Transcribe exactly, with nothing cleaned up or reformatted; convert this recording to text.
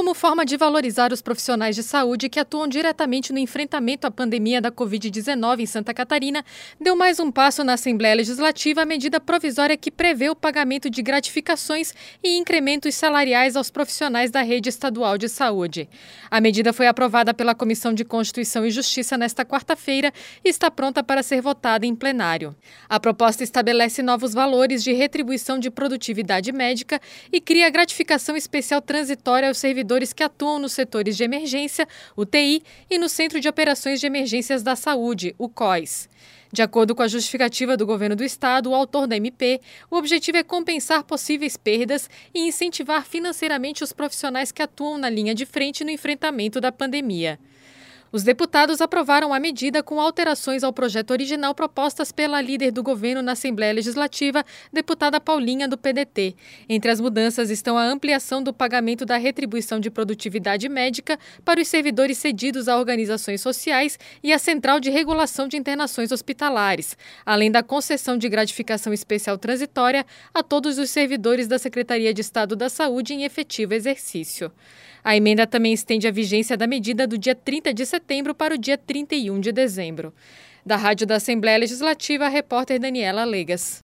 Como forma de valorizar os profissionais de saúde que atuam diretamente no enfrentamento à pandemia da covid dezenove em Santa Catarina, deu mais um passo na Assembleia Legislativa a medida provisória que prevê o pagamento de gratificações e incrementos salariais aos profissionais da rede estadual de saúde. A medida foi aprovada pela Comissão de Constituição e Justiça nesta quarta-feira e está pronta para ser votada em plenário. A proposta estabelece novos valores de retribuição de produtividade médica e cria gratificação especial transitória aos servidores que atuam nos setores de emergência, U T I, e no Centro de Operações de Emergências da Saúde, o C O S. De acordo com a justificativa do governo do estado, o autor da M P, o objetivo é compensar possíveis perdas e incentivar financeiramente os profissionais que atuam na linha de frente no enfrentamento da pandemia. Os deputados aprovaram a medida com alterações ao projeto original propostas pela líder do governo na Assembleia Legislativa, deputada Paulinha, do P D T. Entre as mudanças estão a ampliação do pagamento da retribuição de produtividade médica para os servidores cedidos a organizações sociais e a Central de Regulação de Internações Hospitalares, além da concessão de gratificação especial transitória a todos os servidores da Secretaria de Estado da Saúde em efetivo exercício. A emenda também estende a vigência da medida do dia trinta de setembro para o dia trinta e um de dezembro. Da Rádio da Assembleia Legislativa, a repórter Daniela Legas.